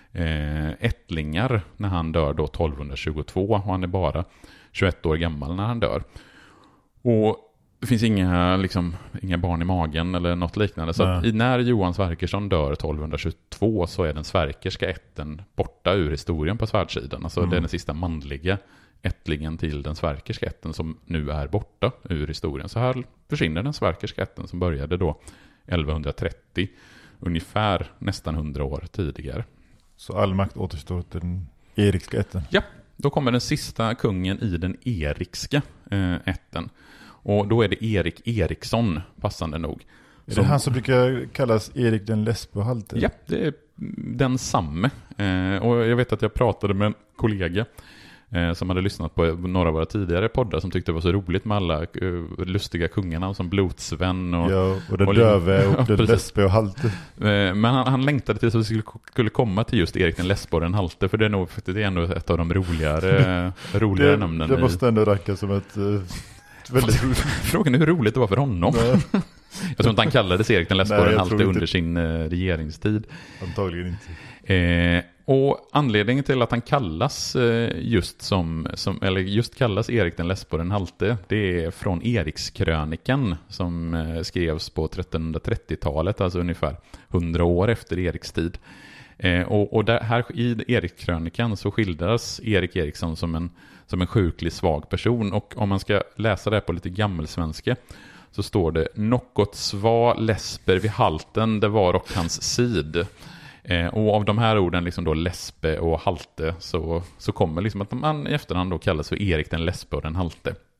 ättlingar när han dör då 1222, och han är bara 21 år gammal när han dör. Och det finns inga barn i magen eller något liknande. Så att när Johan Sverkersson dör 1222 så är den sverkerska ätten borta ur historien på svärdsidan. Alltså det är den sista manliga ättlingen till den sverkerska ätten som nu är borta ur historien. Så här försvinner den sverkerska ätten som började då 1130, ungefär nästan 100 år tidigare. Så all makt återstår till den erikska ätten? Ja, då kommer den sista kungen i den erikska ätten. Och då är det Erik Eriksson, passande nog. Är det han som brukar kallas Erik den Lesbohalte? Ja, det är den samme. Och jag vet att jag pratade med en kollega som hade lyssnat på några av våra tidigare poddar, som tyckte det var så roligt med alla lustiga kungarna som Blodsven och den döve och den lesbe och halte. Men han längtade till så vi skulle komma till just Erik den lesbe och den halte, för det är ändå ett av de roligare namnen. Det måste ändå räcka som ett väldigt... Frågan är hur roligt det var för honom. Jag tror inte han kallades Erik den lesbe och den halte under sin regeringstid. Antagligen inte. Och anledningen till att han kallas just kallas Erik den lesbe och den halte, det är från Erikskrönikan som skrevs på 1330-talet, alltså ungefär 100 år efter Eriks tid. Och där, här i Erikskrönikan så skildras Erik Eriksson som en sjuklig svag person, och om man ska läsa det här på lite gammelsvenska så står det: "Något sva lesber vid halten, det var och hans sid." Och av de här orden, liksom då lesbe och halte, så kommer liksom att man i efterhand då kallas för Erik den lesbe och den halte.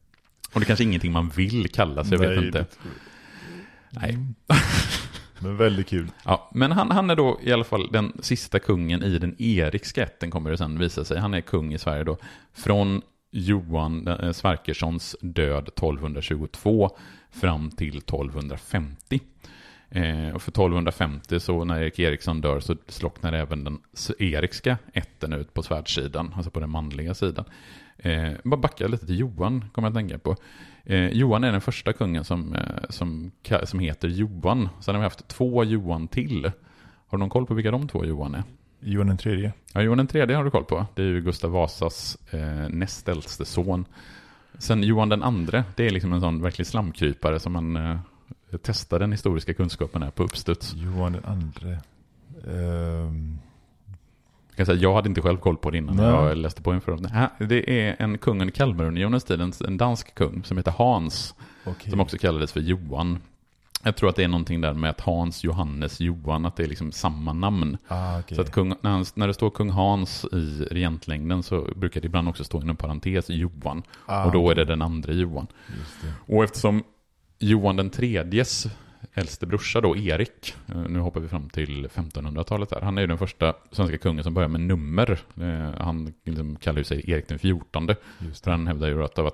Och det är kanske ingenting man vill kalla sig, jag vet inte. Nej. Men väldigt kul. Ja, men han är då i alla fall den sista kungen i den erikska ätten, kommer det sen visa sig. Han är kung i Sverige då från Johan Sverkerssons död 1222 fram till 1250. Och för 1250 så när Erik Eriksson dör så slocknar även den erikska ätten ut på svärdssidan, alltså på den manliga sidan. Bara backa lite till Johan, kommer jag att tänka på. Johan är den första kungen som heter Johan. Sen har vi haft 2 Johan till. Har du någon koll på vilka de 2 Johan är? Johan den tredje. Ja, Johan den tredje har du koll på. Det är ju Gustav Vasas näst äldste son. Sen Johan den andre, det är liksom en sån verklig slamkrypare som man testar den historiska kunskapen här på uppstuds. Johan den andre. Jag hade inte själv koll på det innan jag läste på inför. Det är en kung under Kalmarunionens tid, en dansk kung som heter Hans, som också kallades för Johan. Jag tror att det är någonting där med att Hans, Johannes, Johan, att det är liksom samma namn. Okay. Så att när det står kung Hans i regentlängden så brukar det ibland också stå inom parentes Johan. Och då är det den andra Johan. Just det. Och eftersom Johan den tredjes äldste brorsa då, Erik, nu hoppar vi fram till 1500-talet här. Han är ju den första svenska kungen som börjar med nummer. Han liksom kallar ju sig Erik den 14. För han hävdar ju att det var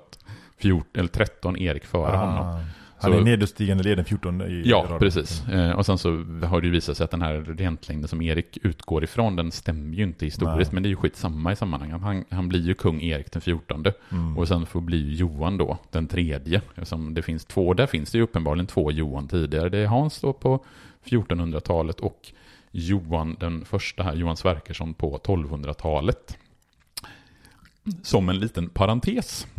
13 Erik före honom. Han är nedåtstigande leden 14 i ja, raden. Precis. Och sen så har det ju visat sig att den här regentlängden som Erik utgår ifrån, den stämmer ju inte historiskt. Men det är ju skitsamma i sammanhanget. Han blir ju kung Erik den 14. Och sen får bli Johan då, den tredje. Som det finns 2, där finns det ju uppenbarligen 2 Johan tidigare. Det är Hans då på 1400-talet och Johan den första här, Johan Sverkersson på 1200-talet. Som en liten parentes.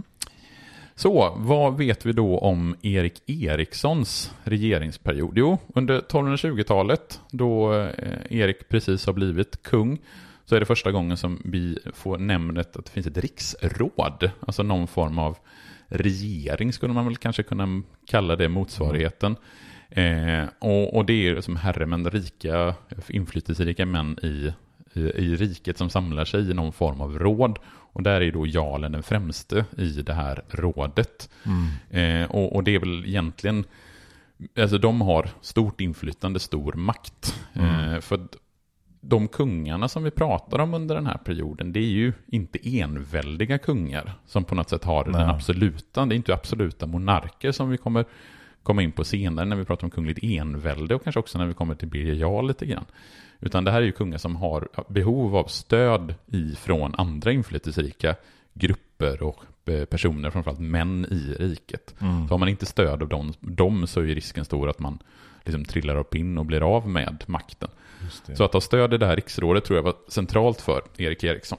Så, vad vet vi då om Erik Erikssons regeringsperiod? Jo, under 1220-talet, då Erik precis har blivit kung, så är det första gången som vi får nämnet att det finns ett riksråd. Alltså någon form av regering skulle man väl kanske kunna kalla det, motsvarigheten. Och det är som herremän, rika, inflytelserika män i riket som samlar sig i någon form av råd. Och där är då jarlen den främste i det här rådet. Och det är väl egentligen, alltså de har stort inflytande, stor makt. För de kungarna som vi pratar om under den här perioden, det är ju inte enväldiga kungar som på något sätt har den absoluta, det är inte absoluta monarker som vi kommer komma in på senare när vi pratar om kungligt envälde och kanske också när vi kommer till Birger Jarl lite grann. Utan det här är ju kungar som har behov av stöd från andra inflytelserika grupper och personer, framförallt män i riket. Så har man inte stöd av dem så är risken stor att man liksom trillar upp in och blir av med makten. Så att ha stöd i det här riksrådet tror jag var centralt för Erik Eriksson.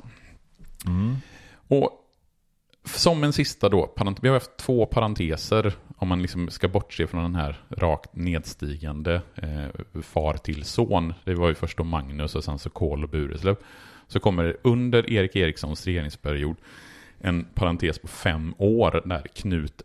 Och som en sista då, vi har haft 2 parenteser om man liksom ska bortse från den här rakt nedstigande far till son. Det var ju först då Magnus och sen så Kol och Bureslöv. Så kommer under Erik Erikssons regeringsperiod en parentes på 5 år där Knut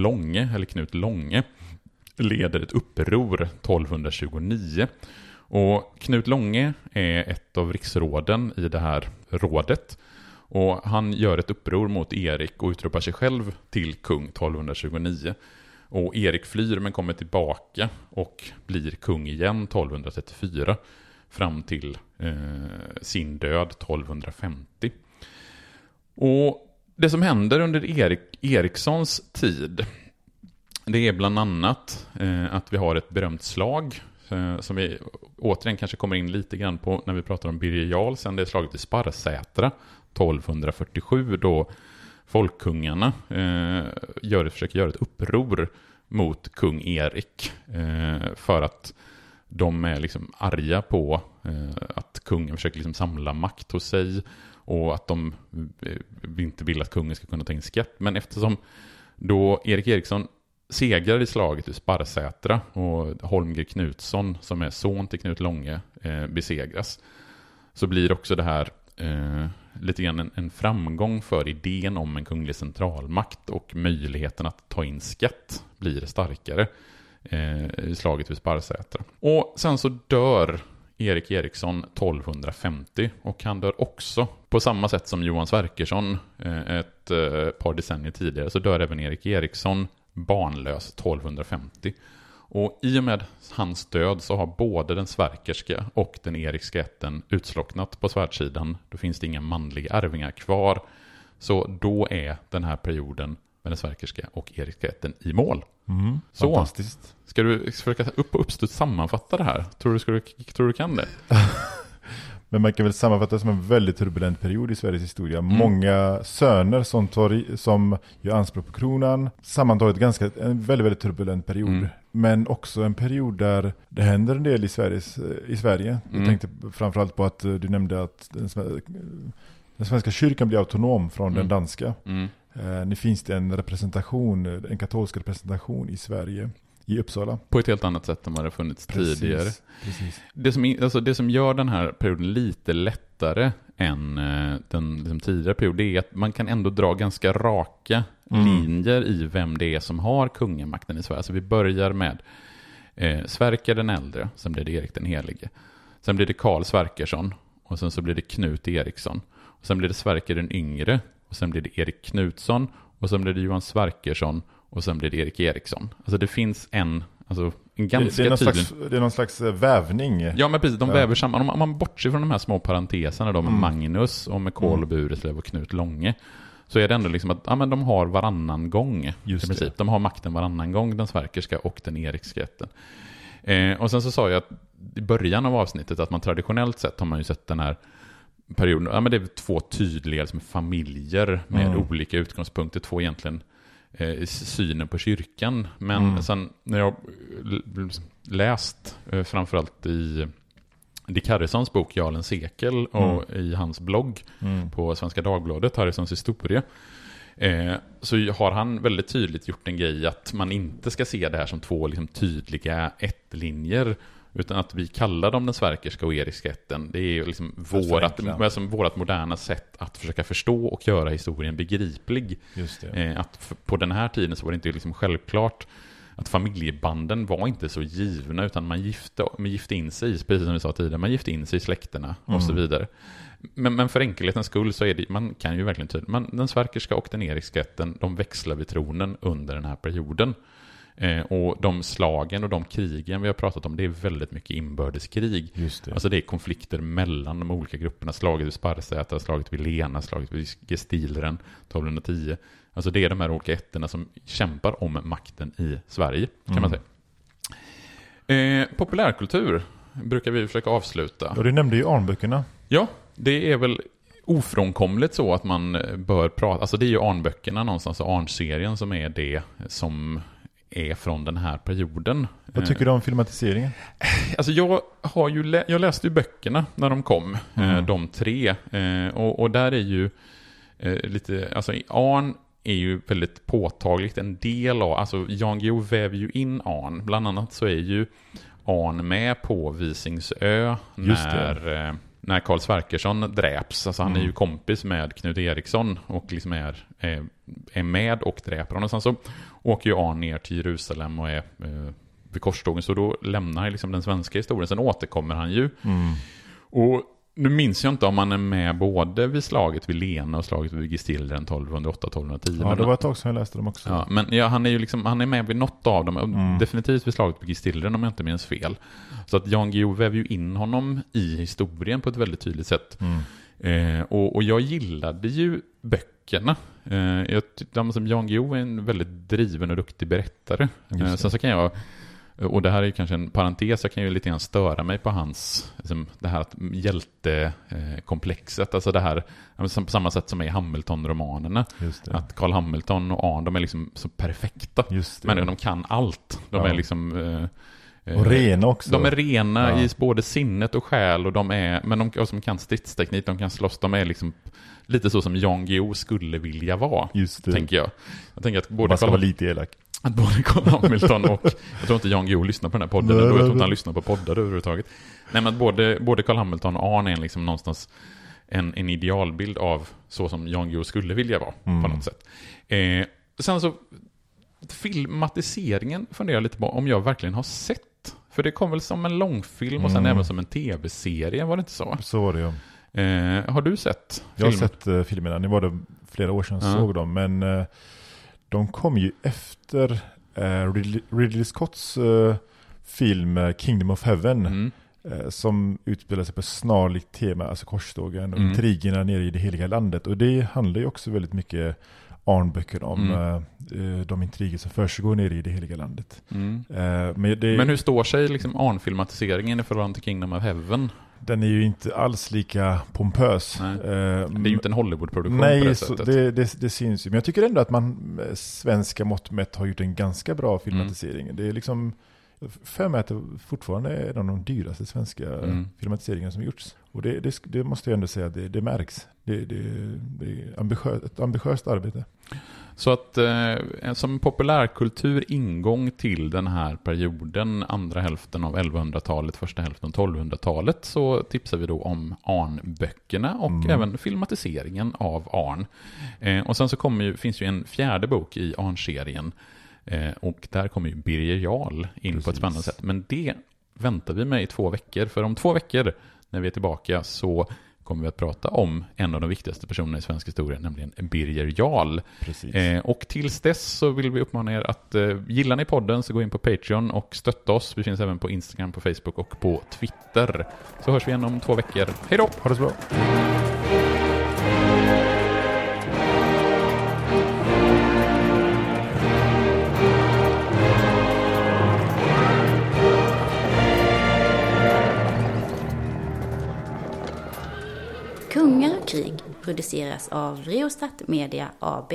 Långe leder ett uppror 1229. Och Knut Långe är ett av riksråden i det här rådet. Och han gör ett uppror mot Erik och utropar sig själv till kung 1229. Och Erik flyr men kommer tillbaka och blir kung igen 1234 fram till sin död 1250. Och det som händer under Erik Erikssons tid, det är bland annat att vi har ett berömt slag som vi återigen kanske kommer in lite grann på när vi pratar om Birger Jarl. Sen det är slaget i Sparrsätra 1247 då folkkungarna försöker göra ett uppror mot kung Erik för att de är liksom arga på att kungen försöker liksom samla makt hos sig och att de inte vill att kungen ska kunna ta in skatt. Men eftersom då Erik Eriksson segrar i slaget i Sparrsätra och Holmgren Knutsson som är son till Knut Långe besegras, så blir också det här lite grann en framgång för idén om en kunglig centralmakt, och möjligheten att ta in skatt blir starkare i slaget vid Sparrsätra. Och sen så dör Erik Eriksson 1250 och han dör också på samma sätt som Johan Sverkersson ett par decennier tidigare, så dör även Erik Eriksson barnlös 1250. Och i och med hans död så har både den sverkerska och den erikska ätten utslocknat på svärdsidan. Då finns det inga manliga arvingar kvar. Så då är den här perioden med den sverkerska och erikska ätten i mål. Så, fantastiskt. Ska du försöka upp och uppstått sammanfatta det här? Tror du kan det? Men man kan väl sammanfatta det som en väldigt turbulent period i Sveriges historia. Många söner som gör anspråk på kronan. Sammantaget en väldigt, väldigt turbulent period. Men också en period där det händer en del i Sverige. Jag tänkte framförallt på att du nämnde att den svenska kyrkan blir autonom från den danska. Nu finns det en katolsk representation i Sverige, i Uppsala. På ett helt annat sätt än vad det funnits tidigare. Precis. Det som gör den här perioden lite lättare än den tidigare perioden är att man kan ändå dra ganska raka linjer i vem det är som har kungamakten i Sverige. Så vi börjar med Sverker den äldre, sen blir det Erik den helige. Sen blir det Karl Sverkersson och sen så blir det Knut Eriksson. Och sen blir det Sverker den yngre och sen blir det Erik Knutsson och sen blir det Johan Sverkersson och sen blir det Erik Eriksson. Alltså det finns en ganska tydlig... Det är någon slags vävning. Ja, men precis. De väver samman. Om man bortser från de här små parenteserna då med Magnus och med Karl Bureslev och Knut Långe, så är det ändå liksom att de har varannan gång. Just i princip. De har makten varannan gång, den sverkerska och den erikska ätten. Och sen så sa jag att i början av avsnittet att man traditionellt sett har man ju sett den här perioden, men det är två tydliga liksom, familjer med olika utgångspunkter, två egentligen synen på kyrkan. Men sen när jag läst framförallt i Dick Harrisons bok Jarlens sekel och i hans blogg på Svenska Dagbladet, Harrisons historia, så har han väldigt tydligt gjort en grej att man inte ska se det här som två liksom, tydliga ättlinjer, utan att vi kallar dem den sverkerska och erikska ätten. Det är liksom vårat moderna sätt att försöka förstå och göra historien begriplig. Just det. Att på den här tiden så var det inte liksom självklart att familjebanden var inte så givna, utan man gifte in sig, precis som vi sa tidigare, man gifte in sig i släkterna och så vidare. Men för enkelhetens skull så är det, man kan ju verkligen tydligt, den sverkerska och den erikska ätten, de växlar vid tronen under den här perioden. Och de slagen och de krigen vi har pratat om, det är väldigt mycket inbördeskrig. Just det. Alltså det är konflikter mellan de olika grupperna. Slaget vid Sparsäta, slaget vid Lena, slaget vid Gestilren 1210. Alltså det är de här olika ätterna som kämpar om makten i Sverige, kan man säga. Populärkultur brukar vi försöka avsluta. Och du nämnde ju arnböckerna. Ja, det är väl ofrånkomligt så att man bör prata. Alltså det är ju arnböckerna någonstans, arnserien som är det som är från den här perioden. Vad tycker du om filmatiseringen? Alltså jag läste ju böckerna när de kom, de tre. Och där är ju lite, alltså Arn är ju väldigt påtagligt en del av, alltså Jan Guillou väver ju in Arn. Bland annat så är ju Arn med på Visingsö när Karl Sverkersson dräps. Alltså han är ju kompis med Knut Eriksson och liksom är med och dräper honom. Sen så åker ju Arn ner till Jerusalem och är vid korstågen, så då lämnar han liksom den svenska historien. Sen återkommer han ju. Och nu minns jag inte om han är med både vid slaget vid Lena och slaget vid Gestilren 1208-1210. Ja, det var ett tag sedan jag läste dem också. Ja, men han är ju liksom, han är med vid något av dem. Definitivt vid slaget vid Gestilren om jag inte minns fel. Så att Jan Guillou väver ju in honom i historien på ett väldigt tydligt sätt. Och jag gillade ju böckerna. Jan Guillou är en väldigt driven och duktig berättare. Sen så kan jag, och det här är ju kanske en parentes, jag kan ju lite grann störa mig på hans, liksom, det här hjältekomplexet, alltså det här på samma sätt som är i Hamilton-romanerna, att Carl Hamilton och Arn, de är liksom så perfekta, men de kan allt, de är liksom och rena också. De är rena i både sinnet och själ, och men de som kan stridsteknik, de kan slåss, de är liksom lite så som Jan Guillou skulle vilja vara, tänker jag. Jag tänker att man ska vara lite elak. Att både Carl Hamilton och jag tror inte Jan Guillou lyssnar på den här podden, jag tror inte han lyssnar på poddar överhuvudtaget. Nej, men både Carl Hamilton och Arn är liksom någonstans en idealbild av så som Jan Guillou skulle vilja vara på något sätt. Sen så filmatiseringen funderar jag lite på om jag verkligen har sett För det kom väl som en långfilm och sen även som en tv-serie, var det inte så? Så var det, ja. Har du sett Jag har sett filmerna. Det var det flera år sedan såg dem. Men de kom ju efter Ridley Scotts film Kingdom of Heaven. Som utspelar sig på snarlikt tema, alltså korstågen och intrigerna nere i det heliga landet. Och det handlar ju också väldigt mycket Arn-böcker om de intriger som försiggår nere i det heliga landet. Men hur står sig liksom Arn-filmatiseringen i förhållande till Kingdom of Heaven? Den är ju inte alls lika pompös. Det är ju inte en Hollywood-produktion på det sättet. Det syns ju. Men jag tycker ändå att man svenska mått mätt har gjort en ganska bra filmatisering. Det är liksom, för mig att det fortfarande är en av de dyraste svenska filmatiseringarna som gjorts. Och det måste jag ändå säga, det märks. Det är ett ambitiöst arbete. Så att som populärkultur ingång till den här perioden, andra hälften av 1100-talet, första hälften av 1200-talet, så tipsar vi då om Arn-böckerna och även filmatiseringen av Arn. Och sen så finns ju en fjärde bok i Arn-serien. Och där kommer ju Birger Jarl in på ett spännande sätt. Men det väntar vi med i 2 veckor. För om 2 veckor, när vi är tillbaka, så kommer vi att prata om en av de viktigaste personerna i svensk historia, nämligen Birger Jarl. Och tills dess så vill vi uppmana er att gillar ni podden så gå in på Patreon och stötta oss. Vi finns även på Instagram, på Facebook och på Twitter. Så hörs vi igen om 2 veckor. Hej då! Ha det så bra! Kungar och krig produceras av Reostat Media AB.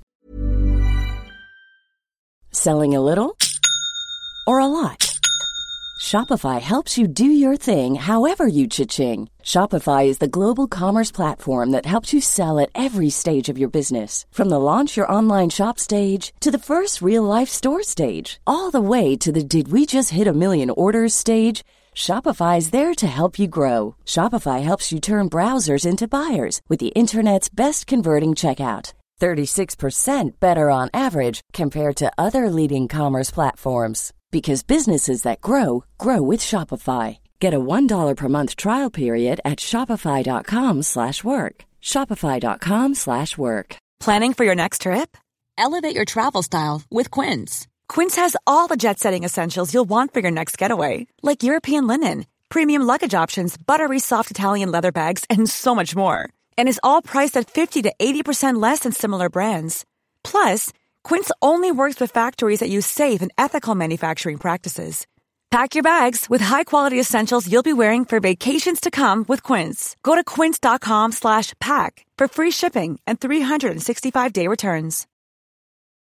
Selling a little or a lot? Shopify helps you do your thing however you cha-ching. Shopify is the global commerce platform that helps you sell at every stage of your business. From the launch your online shop stage to the first real-life store stage, all the way to the did we just hit a million orders stage. Shopify is there to help you grow. Shopify helps you turn browsers into buyers with the internet's best converting checkout. 36% better on average compared to other leading commerce platforms. Because businesses that grow, grow with Shopify. Get a $1 per month trial period at shopify.com/work. Shopify.com/work. Planning for your next trip? Elevate your travel style with Quince. Quince has all the jet-setting essentials you'll want for your next getaway, like European linen, premium luggage options, buttery soft Italian leather bags, and so much more. And is all priced at 50 to 80% less than similar brands. Plus, Quince only works with factories that use safe and ethical manufacturing practices. Pack your bags with high-quality essentials you'll be wearing for vacations to come with Quince. Go to quince.com/pack for free shipping and 365-day returns.